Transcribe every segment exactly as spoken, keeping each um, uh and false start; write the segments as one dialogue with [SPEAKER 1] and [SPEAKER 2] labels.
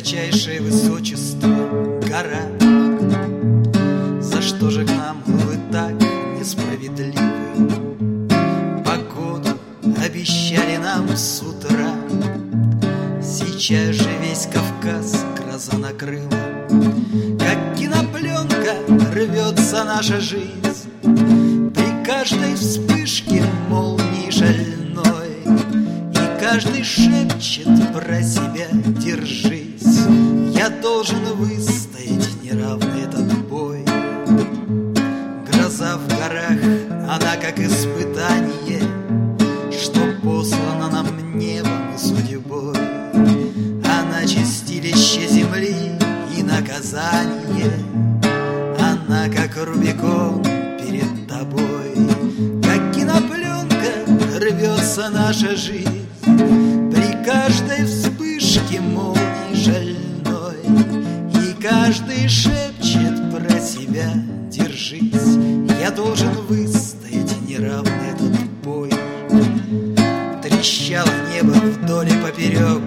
[SPEAKER 1] высочайшее высочество, гора. За что же к нам вы так несправедливы? Погоду обещали нам с утра, сейчас же весь Кавказ гроза накрыла. Как кинопленка рвется наша жизнь, при каждой вспышке молнии шальной, и каждый шепчет про себя: держись, я должен выстоять неравный этот бой. Гроза в горах, она как испытание, что послано нам небом и судьбой. Она чистилище земли и наказание, она как Рубикон перед тобой. Как кинопленка рвется наша жизнь, при каждой вспышке молнии шальной, и каждый шепчет про себя: держись, я должен выстоять неравный этот бой. Трещало небо вдоль и поперек,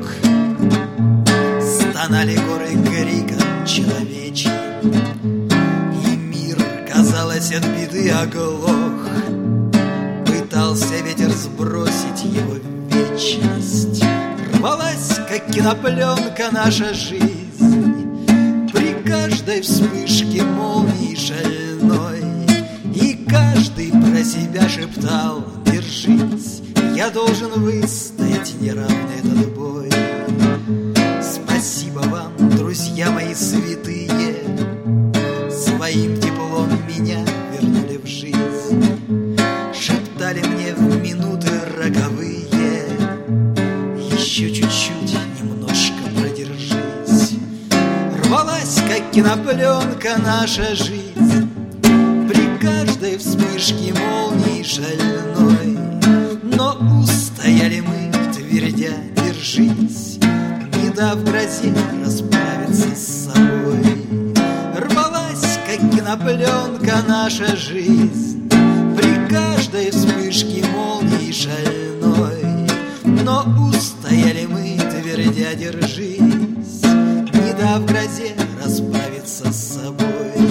[SPEAKER 1] стонали горы криком человечьим, и мир, казалось, от беды оглох. Пытался ветер сбросить его в вечность. Рвалась, как кинопленка, наша жизнь, при каждой вспышке молнии шальной, и каждый про себя шептал: держись, я должен выстоять неравный этот бой. Спасибо вам, друзья мои святые, своим теплом меня вернули в жизнь. Шептали мне в минуты роковые: еще чуть-чуть, немножко продержись. Рвалась, как кинопленка, наша жизнь, при каждой вспышке молнии шальной, но устояли мы, твердя: держись, не дав грозе расправиться с собой. Рвалась, как кинопленка, наша жизнь, при каждой вспышке молнии шальной, но устояли мы, твердя: держись, не дав грозе расправиться с собой.